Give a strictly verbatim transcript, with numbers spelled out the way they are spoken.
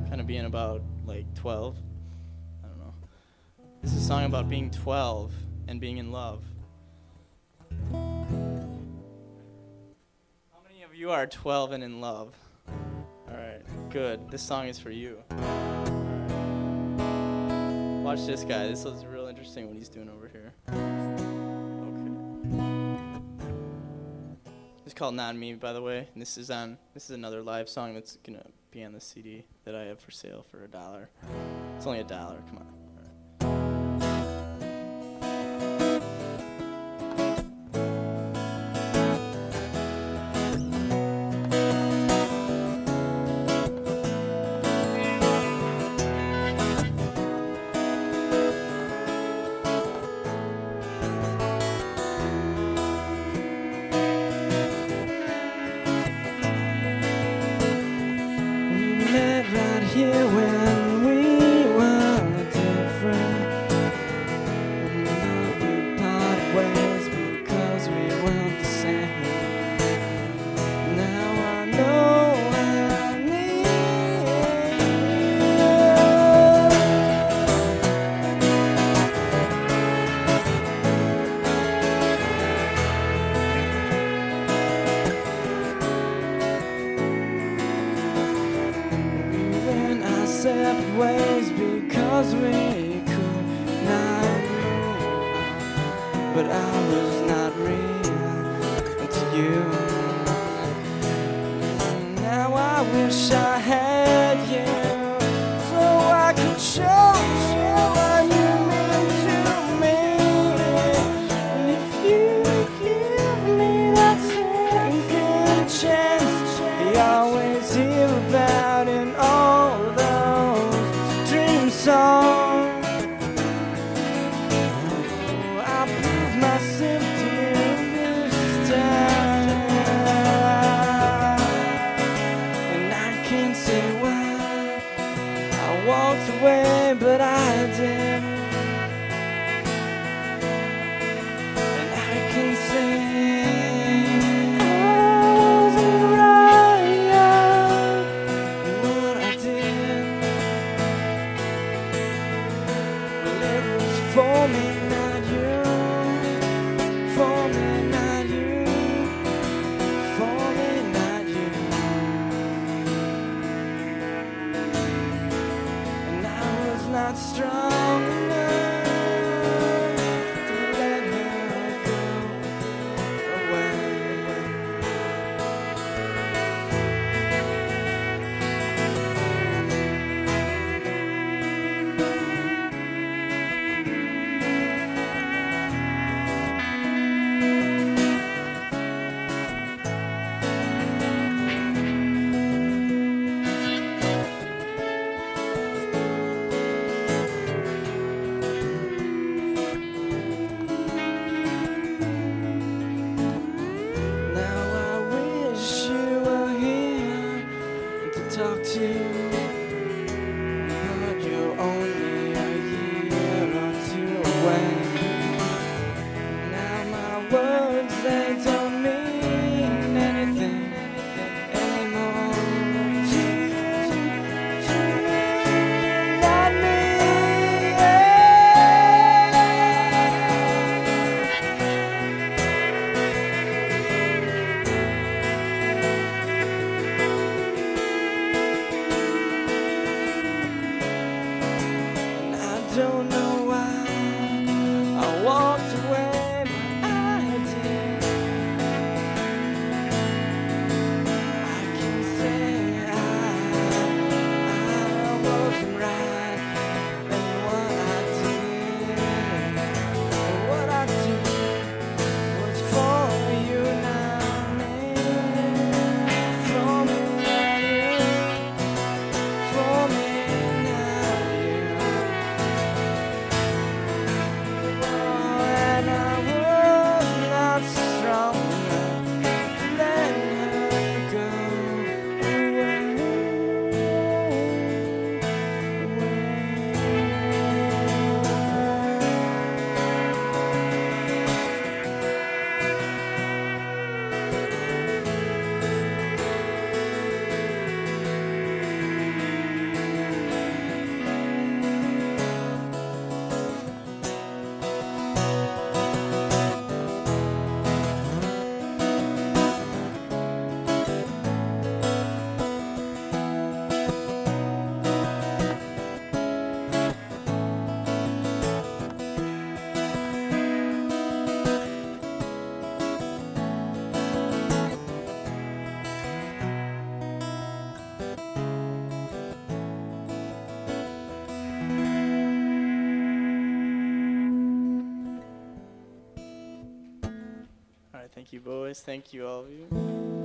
kind of being about like twelve. I don't know. This is a song about being twelve and being in love. How many of you are twelve and in love? All right, good. This song is for you. Watch this guy. This is real interesting what he's doing over here. Okay. It's called Not Me, by the way. And this is on. This is another live song that's gonna be on the C D that I have for sale for a dollar. It's only a dollar. Come on. Here when we were different, but we parted ways because we weren't the same. Now I know I need separate ways because we could not move on, but I was not real to you. Now I wish I had you so I could show you what you mean to me. And if you give me that second chance, you always hear about it all. Song. Oh, I prove myself to you this time, and I can't say why I walked away, but I did, and I can say I wasn't right in what I did. For me, not you. For me, not you. For me, not you. And I was not strong enough to let her go away. Talk to you, but you're only a year or two away. Now my words, they don't mean anything anymore to you, to me, not me. Don't know why I walked away, but I did. I can say I, I wasn't right in what I did. And what I did was for you, not me. For me, not you. For me, not you. you, boys. Thank you, all of you.